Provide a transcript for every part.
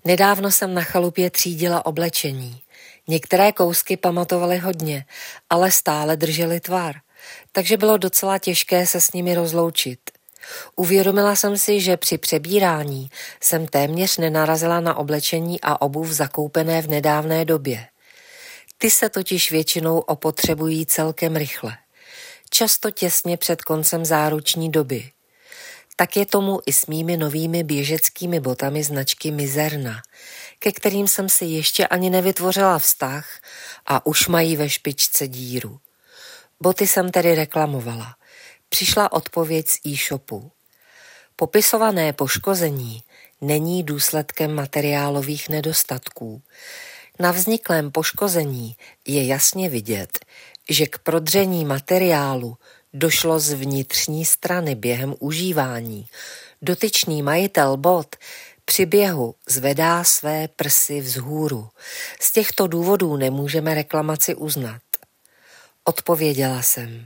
Nedávno jsem na chalupě třídila oblečení. Některé kousky pamatovaly hodně, ale stále držely tvar, takže bylo docela těžké se s nimi rozloučit. Uvědomila jsem si, že při přebírání jsem téměř nenarazila na oblečení a obuv zakoupené v nedávné době. Ty se totiž většinou opotřebují celkem rychle, často těsně před koncem záruční doby. Tak je tomu i s mými novými běžeckými botami značky Mizerna, ke kterým jsem si ještě ani nevytvořila vztah a už mají ve špičce díru. Boty jsem tedy reklamovala. Přišla odpověď z e-shopu. Popisované poškození není důsledkem materiálových nedostatků. Na vzniklém poškození je jasně vidět, že k prodření materiálu došlo z vnitřní strany během užívání. Dotyčný majitel bot při běhu zvedá své prsy vzhůru. Z těchto důvodů nemůžeme reklamaci uznat. Odpověděla jsem.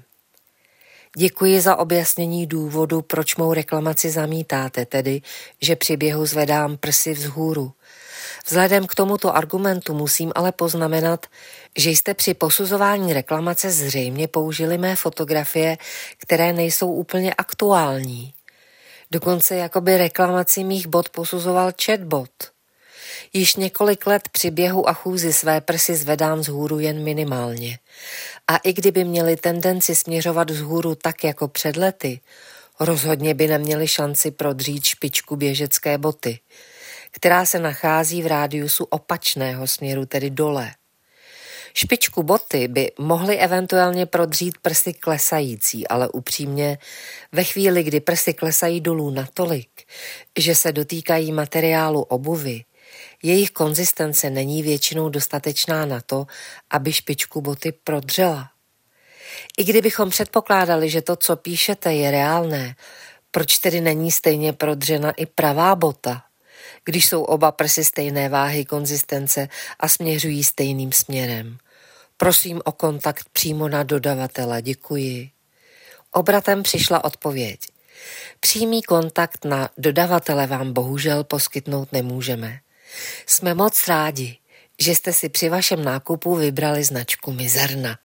Děkuji za objasnění důvodu, proč mou reklamaci zamítáte, tedy, že při běhu zvedám prsy vzhůru. Vzhledem k tomuto argumentu musím ale poznamenat, že jste při posuzování reklamace zřejmě použili mé fotografie, které nejsou úplně aktuální. Dokonce jakoby reklamaci mých bot posuzoval chatbot. Již několik let při běhu a chůzi své prsy zvedám vzhůru jen minimálně. A i kdyby měli tendenci směřovat vzhůru tak jako před lety, rozhodně by neměli šanci prodřít špičku běžecké boty, která se nachází v rádiusu opačného směru, tedy dole. Špičku boty by mohly eventuálně prodřít prsy klesající, ale upřímně, ve chvíli, kdy prsy klesají dolů natolik, že se dotýkají materiálu obuvy, jejich konzistence není většinou dostatečná na to, aby špičku boty prodřela. I kdybychom předpokládali, že to, co píšete, je reálné, proč tedy není stejně prodřena i pravá bota, když jsou oba prsy stejné váhy konzistence a směřují stejným směrem? Prosím o kontakt přímo na dodavatele, děkuji. Obratem přišla odpověď. Přímý kontakt na dodavatele vám bohužel poskytnout nemůžeme. Jsme moc rádi, že jste si při vašem nákupu vybrali značku Mizerna.